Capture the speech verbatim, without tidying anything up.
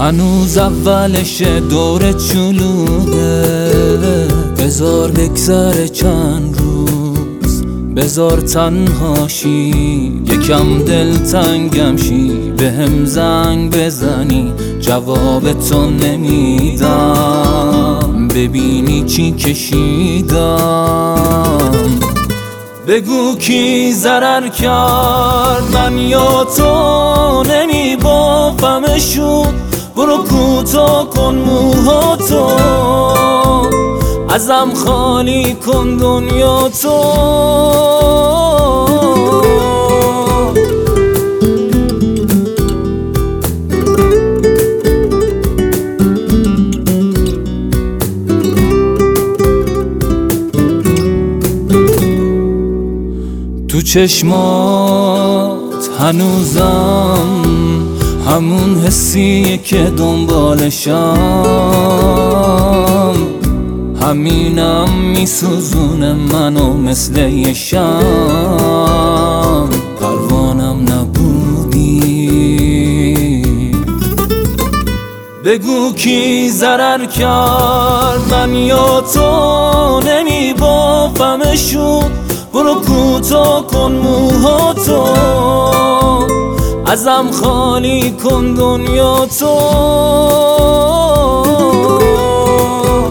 هنوز اولش دور چلوده، بذار بگذره چند روز، بذار تنهاشی یکم دلتنگم شی، به هم زنگ بزنی جواب تو نمیدم، ببینی چی کشیدم. بگو کی ضرر کرد من یا تو، نمیبافمشون. برو کوتاه کن موهاتو، ازم خالی کن دنیا تو. تو چشمات هنوزم همون حسیه که دنبالشم، همینم میسوزونه منو مثل یه شم، پروانم نبودی. بگو کی ضرر کرد من یا تو، نمیبافمشون. برو کوتاه کن موهاتو، ازم خالی کن دنیا تو.